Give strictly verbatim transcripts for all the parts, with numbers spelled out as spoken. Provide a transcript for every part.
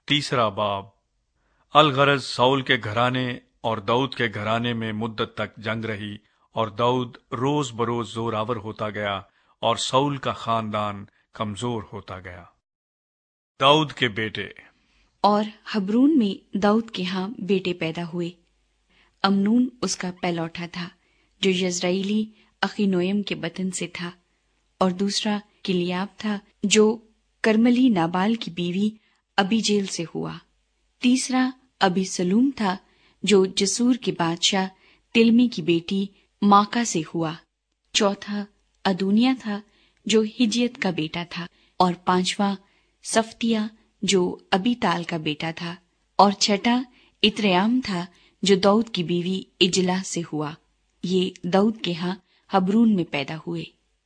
تیسرا باب الغرض ساؤل کے گھرانے اور داؤد کے گھرانے میں مدت تک جنگ رہی، اور داؤد روز بروز زور آور ہوتا گیا اور ساؤل کا خاندان کمزور ہوتا گیا۔ داؤد کے بیٹے۔ اور حبرون میں داؤد کے ہاں بیٹے پیدا ہوئے۔ امنون اس کا پہلوٹا تھا جو یزرائیلی اخینویم کے بطن سے تھا، اور دوسرا کلیاب تھا جو کرملی نابال کی بیوی ابیجیل سے ہوا۔ تیسرا ابی سلوم تھا جو جسور کے بادشاہ تلمی کی بیٹی ماکا سے ہوا۔ چوتھا ادونیا تھا جو ہجیت کا بیٹا تھا، اور پانچواں صفتیہ جو ابی تال کا بیٹا تھا، اور چھٹا اتریام تھا جو داؤد کی بیوی اجلا سے ہوا۔ یہ داؤد کے ہاں حبرون میں پیدا ہوئے۔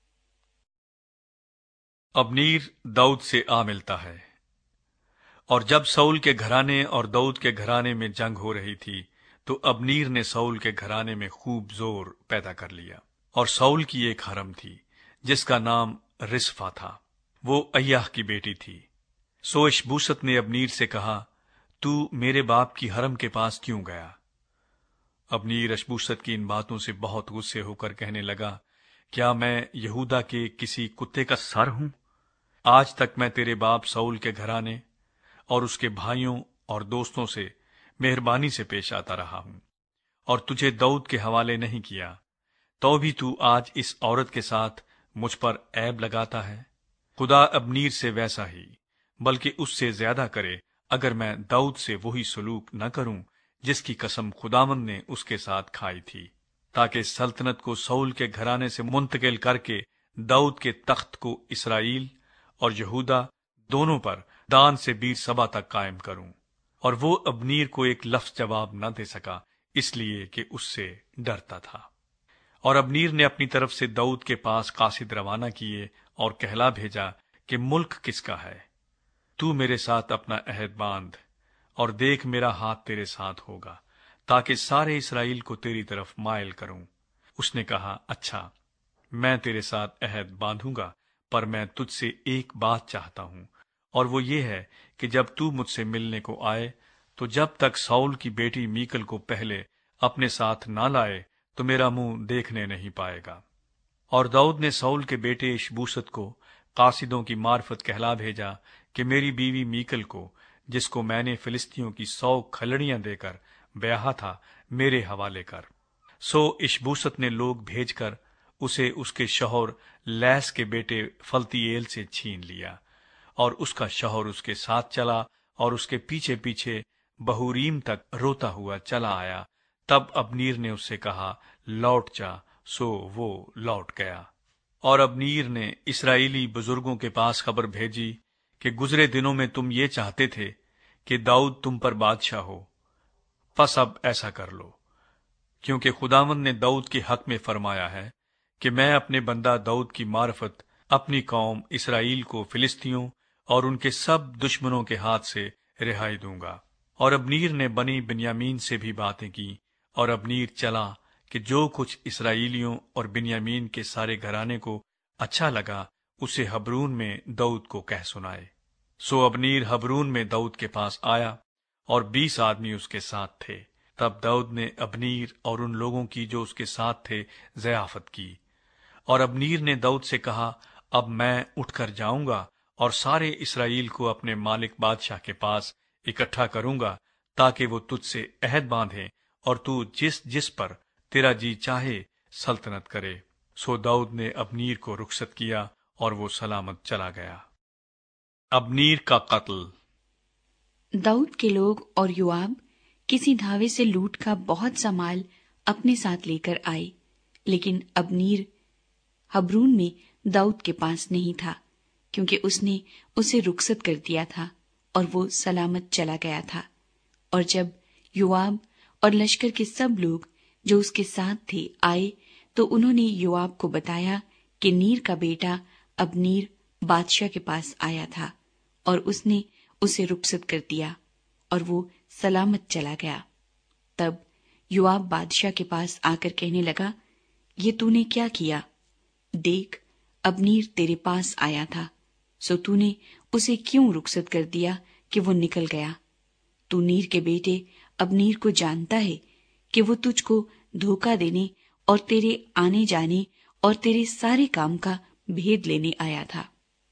ابنیر داؤد سے آ ملتا ہے۔ اور جب ساؤل کے گھرانے اور داؤد کے گھرانے میں جنگ ہو رہی تھی تو ابنیر نے ساؤل کے گھرانے میں خوب زور پیدا کر لیا۔ اور ساؤل کی ایک حرم تھی جس کا نام رسفا تھا، وہ ایاح کی بیٹی تھی۔ سو اشبوست نے ابنیر سے کہا، تو میرے باپ کی حرم کے پاس کیوں گیا؟ ابنیر اشبوست کی ان باتوں سے بہت غصے ہو کر کہنے لگا، کیا میں یہودا کے کسی کتے کا سر ہوں؟ آج تک میں تیرے باپ ساؤل کے گھرانے اور اس کے بھائیوں اور دوستوں سے مہربانی سے پیش آتا رہا ہوں، اور تجھے داؤد کے حوالے نہیں کیا، تو بھی تو آج اس عورت کے ساتھ مجھ پر عیب لگاتا ہے۔ خدا ابنیر سے ویسا ہی بلکہ اس سے زیادہ کرے اگر میں داؤد سے وہی سلوک نہ کروں جس کی قسم خداوند نے اس کے ساتھ کھائی تھی، تاکہ سلطنت کو ساؤل کے گھرانے سے منتقل کر کے داؤد کے تخت کو اسرائیل اور یہودا دونوں پر دان سے بیر سبا تک قائم کروں۔ اور وہ ابنیر کو ایک لفظ جواب نہ دے سکا، اس لیے کہ اس سے ڈرتا تھا۔ اور ابنیر نے اپنی طرف سے داؤد کے پاس قاصد روانہ کیے اور کہلا بھیجا کہ ملک کس کا ہے؟ تو میرے ساتھ اپنا عہد باندھ، اور دیکھ میرا ہاتھ تیرے ساتھ ہوگا تاکہ سارے اسرائیل کو تیری طرف مائل کروں۔ اس نے کہا، اچھا، میں تیرے ساتھ عہد باندھوں گا، پر میں تجھ سے ایک بات چاہتا ہوں، اور وہ یہ ہے کہ جب تو مجھ سے ملنے کو آئے تو جب تک ساؤل کی بیٹی میکل کو پہلے اپنے ساتھ نہ لائے تو میرا منہ دیکھنے نہیں پائے گا۔ اور داؤد نے ساؤل کے بیٹے اشبوست کو قاصدوں کی معرفت کہلا بھیجا کہ میری بیوی میکل کو، جس کو میں نے فلسطینیوں کی سو کھلڑیاں دے کر بیاہا تھا، میرے حوالے کر۔ سو اشبوست نے لوگ بھیج کر اسے اس کے شوہر لیس کے بیٹے فلتییل سے چھین لیا، اور اس کا شوہر اس کے ساتھ چلا اور اس کے پیچھے پیچھے بہوریم تک روتا ہوا چلا آیا۔ تب ابنیر نے اس سے کہا، لوٹ جا، سو وہ لوٹ گیا۔ اور ابنیر نے اسرائیلی بزرگوں کے پاس خبر بھیجی کہ گزرے دنوں میں تم یہ چاہتے تھے کہ داؤد تم پر بادشاہ ہو، پس اب ایسا کر لو، کیونکہ خداوند نے داؤد کے حق میں فرمایا ہے کہ میں اپنے بندہ داؤد کی معرفت اپنی قوم اسرائیل کو فلسطینیوں اور ان کے سب دشمنوں کے ہاتھ سے رہائی دوں گا۔ اور ابنیر نے بنی بنیامین سے بھی باتیں کی، اور ابنیر چلا کہ جو کچھ اسرائیلیوں اور بنیامین کے سارے گھرانے کو اچھا لگا اسے حبرون میں داؤد کو کہہ سنائے۔ سو ابنیر حبرون میں داؤد کے پاس آیا، اور بیس آدمی اس کے ساتھ تھے۔ تب داؤد نے ابنیر اور ان لوگوں کی جو اس کے ساتھ تھے ضیافت کی۔ اور ابنیر نے داؤد سے کہا، اب میں اٹھ کر جاؤں گا اور سارے اسرائیل کو اپنے مالک بادشاہ کے پاس اکٹھا کروں گا، تاکہ وہ تجھ سے عہد باندھے اور تو جس جس پر تیرا جی چاہے سلطنت کرے۔ سو داؤد نے ابنیر کو رخصت کیا اور وہ سلامت چلا گیا۔ ابنیر کا قتل۔ داؤد کے لوگ اور یوآب کسی دھاوے سے لوٹ کا بہت سا مال اپنے ساتھ لے کر آئے، لیکن ابنیر حبرون میں داؤد کے پاس نہیں تھا، کیونکہ اس نے اسے رخصت کر دیا تھا اور وہ سلامت چلا گیا تھا۔ اور جب یوآب اور لشکر کے سب لوگ جو اس کے ساتھ تھے آئے تو انہوں نے یوآب کو بتایا کہ نیر کا بیٹا ابنیر بادشاہ کے پاس آیا تھا، اور اس نے اسے رخصت کر دیا اور وہ سلامت چلا گیا۔ تب یوآب بادشاہ کے پاس آ کر کہنے لگا، یہ تو نے کیا کیا؟ دیکھ، ابنیر تیرے پاس آیا تھا، سو تو نے اسے کیوں رخصت کر دیا کہ وہ نکل گیا۔ تو نیر کے بیٹے ابنیر کو جانتا ہے کہ وہ تجھ کو دھوکہ دینے اور تیرے آنے جانے اور تیرے سارے کام کا بھید لینے آیا تھا۔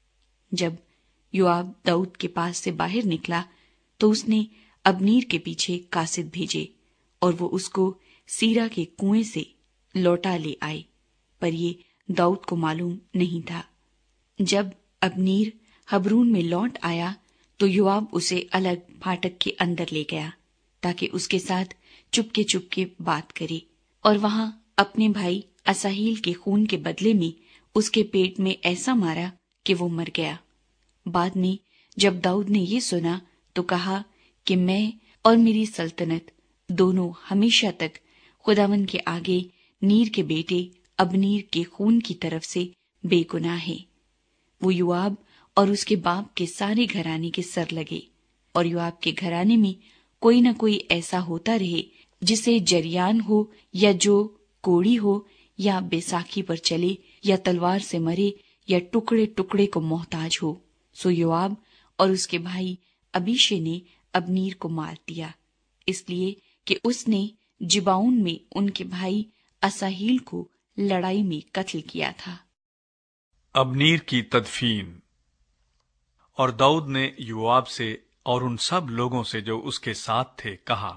جب یوآب داؤد کے پاس سے باہر نکلا تو اس نے ابنیر کے پیچھے قاصد بھیجے اور وہ اس کو سیرا کے کنویں سے لوٹا لے آئے، پر یہ داؤد کو معلوم نہیں تھا۔ جب ابنیر حبرون میں لوٹ آیا تو یوآب اسے الگ پھاٹک کے اندر لے گیا تاکہ اس کے ساتھ چپکے چپکے بات کرے، اور وہاں اپنے بھائی اساہیل کے خون کے بدلے میں اس کے پیٹ میں ایسا مارا کہ وہ مر گیا۔ بعد میں جب داؤد نے یہ سنا تو کہا کہ میں اور میری سلطنت دونوں ہمیشہ تک خداوند کے آگے نیر کے بیٹے ابنیر کے خون کی طرف سے بے گناہ ہیں۔ وہ یوآب اور اس کے باپ کے سارے گھرانے کے سر لگے، اور یوآب کے گھرانے میں کوئی نہ کوئی ایسا ہوتا رہے جسے جریان ہو یا جو کوڑی ہو یا بیساکھی پر چلے یا تلوار سے مرے یا ٹکڑے ٹکڑے کو محتاج ہو۔ سو یوآب اور اس کے بھائی ابیشے نے ابنیر کو مار دیا، اس لیے کہ اس نے جباؤن میں ان کے بھائی اساہیل کو لڑائی میں قتل کیا تھا۔ ابنیر کی تدفین۔ اور داؤد نے یوآب سے اور ان سب لوگوں سے جو اس کے ساتھ تھے کہا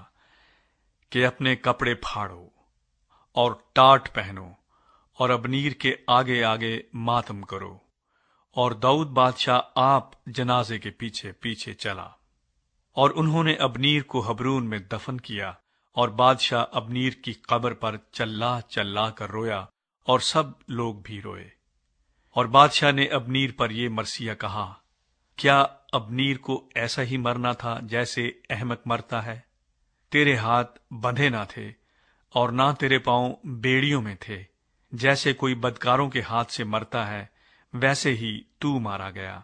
کہ اپنے کپڑے پھاڑو اور ٹاٹ پہنو اور ابنیر کے آگے آگے ماتم کرو، اور داؤد بادشاہ آپ جنازے کے پیچھے پیچھے چلا۔ اور انہوں نے ابنیر کو حبرون میں دفن کیا، اور بادشاہ ابنیر کی قبر پر چلا چلا کر رویا، اور سب لوگ بھی روئے۔ اور بادشاہ نے ابنیر پر یہ مرثیہ کہا، کیا ابنیر کو ایسا ہی مرنا تھا جیسے احمق مرتا ہے؟ تیرے ہاتھ بندھے نہ تھے اور نہ تیرے پاؤں بیڑیوں میں تھے، جیسے کوئی بدکاروں کے ہاتھ سے مرتا ہے ویسے ہی تو مارا گیا۔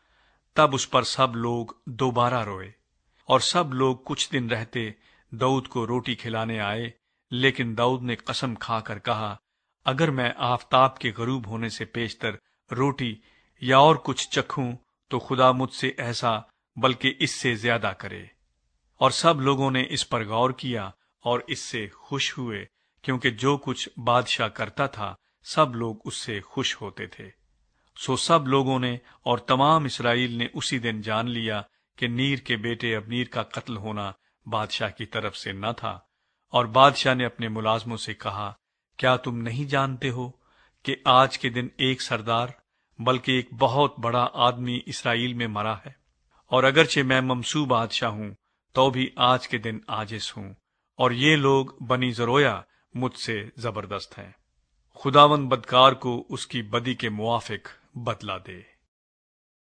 تب اس پر سب لوگ دوبارہ روئے، اور سب لوگ کچھ دن رہتے داؤد کو روٹی کھلانے آئے، لیکن داؤد نے قسم کھا کر کہا، اگر میں آفتاب کے غروب ہونے سے پیشتر روٹی یا اور کچھ چکھوں تو خدا مجھ سے ایسا بلکہ اس سے زیادہ کرے۔ اور سب لوگوں نے اس پر غور کیا اور اس سے خوش ہوئے، کیونکہ جو کچھ بادشاہ کرتا تھا سب لوگ اس سے خوش ہوتے تھے۔ سو سب لوگوں نے اور تمام اسرائیل نے اسی دن جان لیا کہ نیر کے بیٹے ابنیر کا قتل ہونا بادشاہ کی طرف سے نہ تھا۔ اور بادشاہ نے اپنے ملازموں سے کہا، کیا تم نہیں جانتے ہو کہ آج کے دن ایک سردار بلکہ ایک بہت بڑا آدمی اسرائیل میں مرا ہے؟ اور اگرچہ میں ممسو بادشاہ ہوں تو بھی آج کے دن عاجز ہوں، اور یہ لوگ بنی زرویا مجھ سے زبردست ہیں۔ خداوند بدکار کو اس کی بدی کے موافق بدلہ دے۔